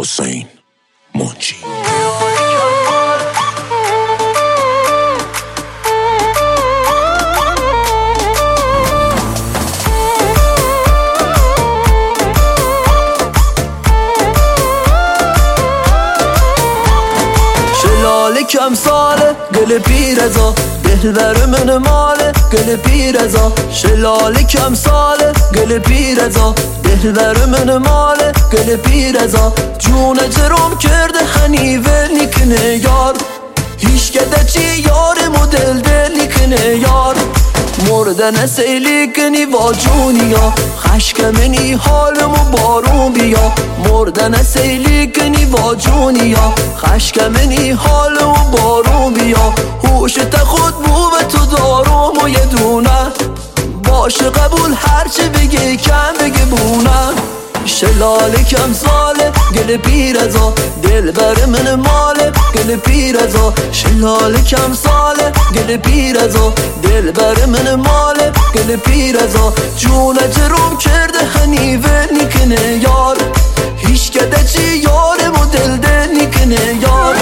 حسین منجی. شلاله کم ساله گل پیرزا دلبر من ماله گل پیرزا. شلاله کم ساله گل پیرزا دلبر من ماله گل پیرزا. جون جرم کرده هنیوه نیکنه یار هیچ کده چی یار مدل دل نیکنه یار. مردن سیلی کنی با جونیا خشکمنی حالمو بارون بیا. مردن سیلی کنی با جونیا خشکمنی حالمو بارون بیا. هوشت خود بو به تو دارم و یه دونه باشه قبول هرچه بگی کم بگی بونه. شلاله کم ساله گل پیرزا دلبر من ماله گل پیرزا. شلاله کم ساله گل پیرزا دلبر من ماله گل پیرزا. جون جرم کرده هنیوه نیکنه یار هیچ کده چی یار مدل دل نیکنه یار.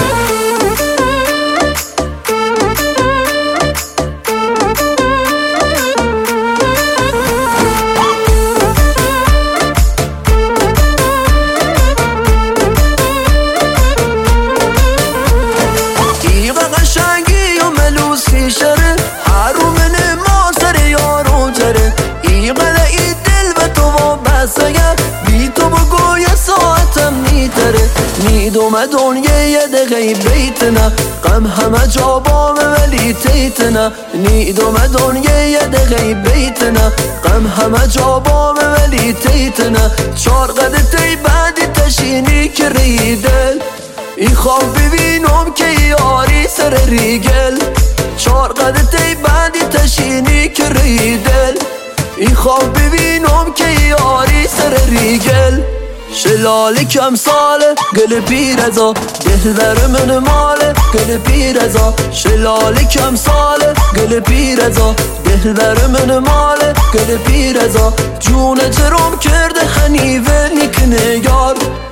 نیدوم دنیای دقی بیتنا غم همه جا بام ولی تیتنا. نیدوم دنیای دقی بیتنا غم همه جا بام ولی تیتنا. چار قد تی بعدی تشینی که ریدل این خواب ببینم که یاری سر ریگل. چار قد تی بعدی تشینی که ریدل این خواب ببینم که یاری سر ریگل. شلاله کم ساله گل پیرزا دلبر من ماله گل پیرزا. شلاله کم ساله گل پیرزا دلبر من ماله گل پیرزا. جون جرم کرده هنیوه نیکنه یار